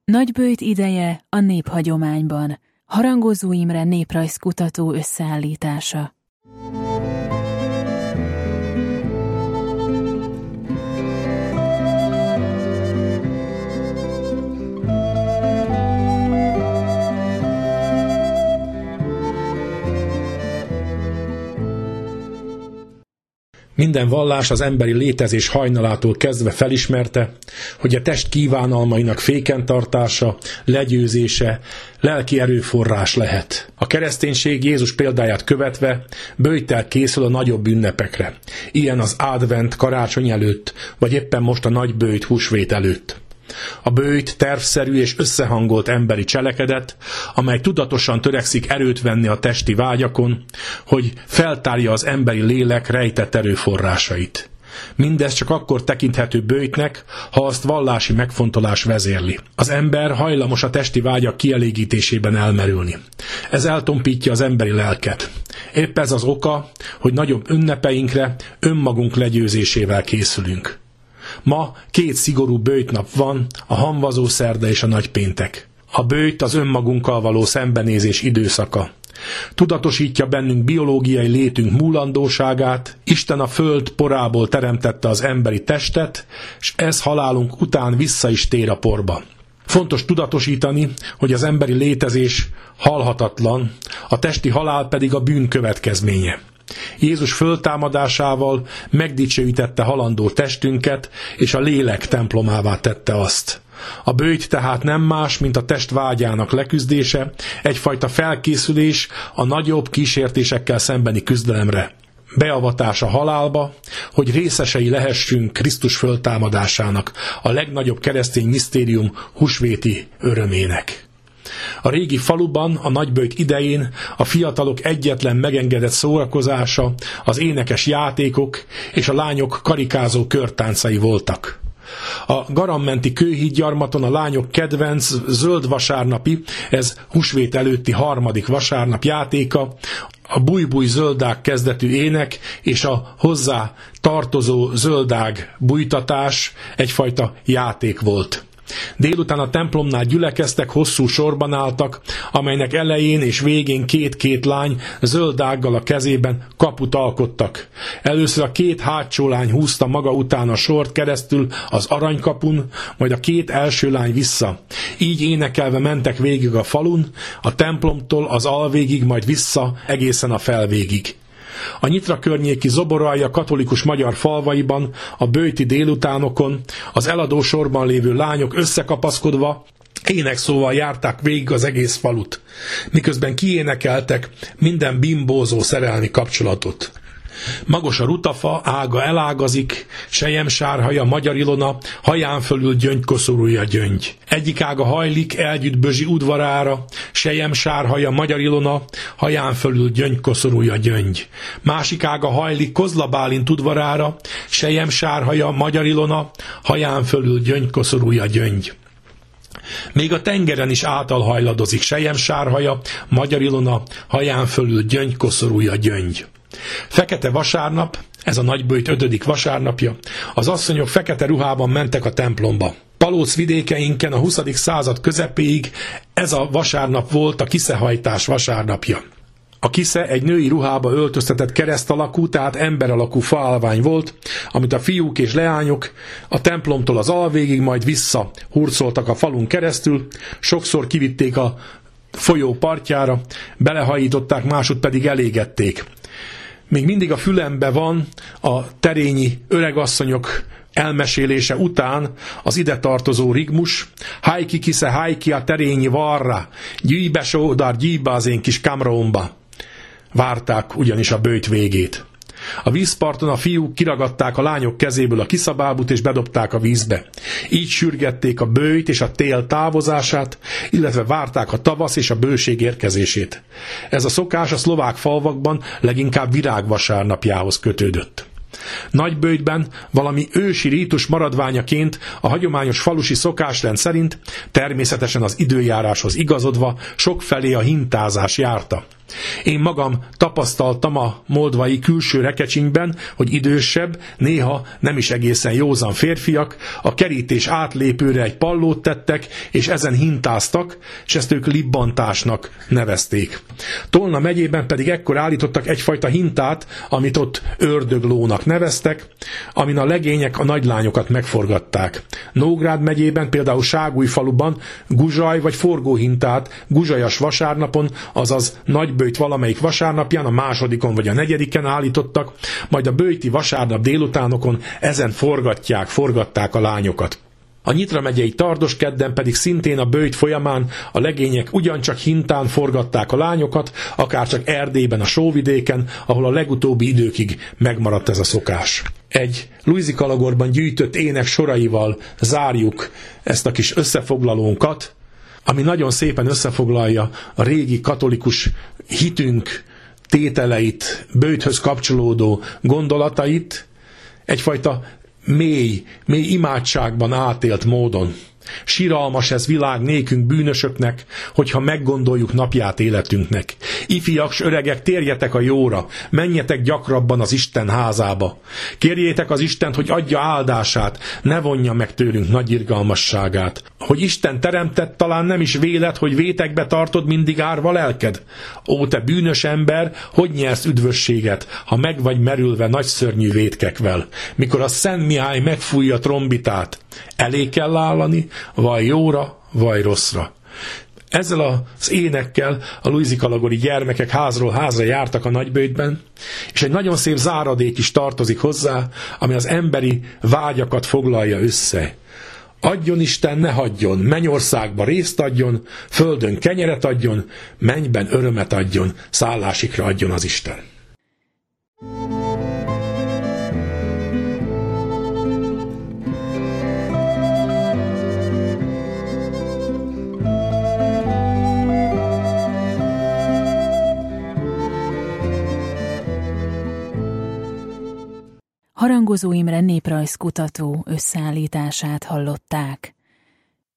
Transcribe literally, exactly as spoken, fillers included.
Nagyböjt ideje a néphagyományban. Harangozó Imre néprajzkutató összeállítása. Minden vallás az emberi létezés hajnalától kezdve felismerte, hogy a test kívánalmainak fékentartása, legyőzése lelki erőforrás lehet. A kereszténység Jézus példáját követve böjttel készül a nagyobb ünnepekre. Ilyen az advent karácsony előtt, vagy éppen most a nagyböjt húsvét előtt. A böjt tervszerű és összehangolt emberi cselekedet, amely tudatosan törekszik erőt venni a testi vágyakon, hogy feltárja az emberi lélek rejtett erőforrásait. Mindez csak akkor tekinthető böjtnek, ha azt vallási megfontolás vezérli. Az ember hajlamos a testi vágyak kielégítésében elmerülni. Ez eltompítja az emberi lelket. Épp ez az oka, hogy nagyobb ünnepeinkre önmagunk legyőzésével készülünk. Ma két szigorú böjtnap van, a hamvazó szerda és a nagypéntek. A böjt az önmagunkkal való szembenézés időszaka. Tudatosítja bennünk biológiai létünk múlandóságát, Isten a föld porából teremtette az emberi testet, és ez halálunk után vissza is tér a porba. Fontos tudatosítani, hogy az emberi létezés halhatatlan, a testi halál pedig a bűn következménye. Jézus föltámadásával megdicsőítette halandó testünket, és a lélek templomává tette azt. A böjt tehát nem más, mint a test vágyának leküzdése, egyfajta felkészülés a nagyobb kísértésekkel szembeni küzdelemre. Beavatás a halálba, hogy részesei lehessünk Krisztus föltámadásának, a legnagyobb keresztény misztérium húsvéti örömének. A régi faluban a nagyböjt idején a fiatalok egyetlen megengedett szórakozása az énekes játékok és a lányok karikázó körtáncai voltak. A Garamenti kőhídgyarmaton a lányok kedvenc zöld vasárnapi, ez húsvét előtti harmadik vasárnap játéka, a bújbúj zöldág kezdetű ének és a hozzá tartozó zöldág bújtatás egyfajta játék volt. Délután a templomnál gyülekeztek, hosszú sorban álltak, amelynek elején és végén két-két lány zöld ággal a kezében kaput alkottak. Először a két hátsó lány húzta maga után a sort keresztül az aranykapun, majd a két első lány vissza. Így énekelve mentek végig a falun, a templomtól az alvégig, majd vissza egészen a felvégig. A Nyitra környéki Zoboralja katolikus magyar falvaiban, a böjti délutánokon az eladó sorban lévő lányok összekapaszkodva énekszóval járták végig az egész falut, miközben kiénekeltek minden bimbózó szerelmi kapcsolatot. Magos a rutafa, ága elágazik, selyemsárhaja, magyar Ilona, haján fölül gyöngykoszorúja gyöngy. Egyik ága hajlik, elgyütt Bözsi udvarára, selyemsárhaja, magyar Ilona, haján fölül gyöngykoszorúja gyöngy. Másik ága hajlik Kozla Bálint udvarára, selyemsárhaja, magyar Ilona, haján fölül gyöngykoszorúja gyöngy. Még a tengeren is átalhajladozik, selyemsárhaja, magyar Ilona, haján fölül gyöngykoszorúja gyöngy. Fekete vasárnap, ez a nagyböjt ötödik vasárnapja, az asszonyok fekete ruhában mentek a templomba. Palóc vidékeinken a huszadik század közepéig ez a vasárnap volt a kiszehajtás vasárnapja. A kisze egy női ruhába öltöztetett kereszt alakú, tehát ember alakú faállvány volt, amit a fiúk és leányok a templomtól az alvégig, majd vissza hurcoltak a falun keresztül, sokszor kivitték a folyó partjára, belehajították, másút pedig elégették. Még mindig a fülembe van a terényi öregasszonyok elmesélése után az ide tartozó rigmus, hájki kisze hájki a terényi varra, gyűjbe sódar gyűjbe az én kis kamrómba. Várták ugyanis a böjt végét. A vízparton a fiúk kiragadták a lányok kezéből a kiszabábut és bedobták a vízbe. Így sürgették a böjt és a tél távozását, illetve várták a tavasz és a bőség érkezését. Ez a szokás a szlovák falvakban leginkább virágvasárnapjához kötődött. Nagyböjtben valami ősi rítus maradványaként a hagyományos falusi szokásrend szerint természetesen az időjáráshoz igazodva sokfelé a hintázás járta. Én magam tapasztaltam a moldvai külső rekecsinyben, hogy idősebb, néha nem is egészen józan férfiak a kerítés átlépőre egy pallót tettek, és ezen hintáztak, és ezt ők libbantásnak nevezték. Tolna megyében pedig ekkor állítottak egyfajta hintát, amit ott ördöglónak neveztek, amin a legények a nagylányokat megforgatták. Nógrád megyében, például Ságújfaluban guzsaj vagy forgóhintát guzsajas vasárnapon, azaz Nagyböjt valamelyik vasárnapján, a másodikon vagy a negyediken állítottak, majd a böjti vasárnap délutánokon ezen forgatják, forgatták a lányokat. A Nyitra megyei Tardoskedden pedig szintén a böjt folyamán a legények ugyancsak hintán forgatták a lányokat, akárcsak Erdélyben, a Sóvidéken, ahol a legutóbbi időkig megmaradt ez a szokás. Egy Luisi Kalagorban gyűjtött ének soraival zárjuk ezt a kis összefoglalónkat, ami nagyon szépen összefoglalja a régi katolikus hitünk tételeit, böjthöz kapcsolódó gondolatait, egyfajta mély, mély imádságban átélt módon. Siralmas ez világ nékünk bűnösöknek, hogyha meggondoljuk napját életünknek. Ifiak s öregek, térjetek a jóra, menjetek gyakrabban az Isten házába. Kérjétek az Istent, hogy adja áldását, ne vonja meg tőlünk nagy irgalmasságát. Hogy Isten teremtett, talán nem is véled, hogy vétekbe tartod mindig árva lelked? Ó, te bűnös ember, hogy nyersz üdvösséget, ha meg vagy merülve nagyszörnyű vétkekvel? Mikor a Szent Mihály megfújja trombitát, elé kell állani, vagy jóra, vagy rosszra. Ezzel az énekkel a Luisi Kalagori gyermekek házról házra jártak a Nagyböjtben, és egy nagyon szép záradék is tartozik hozzá, ami az emberi vágyakat foglalja össze. Adjon Isten, ne hagyjon, mennyországba részt adjon, földön kenyeret adjon, mennyben örömet adjon, szállásikra adjon az Isten. Harangozó Imre néprajzkutató összeállítását hallották.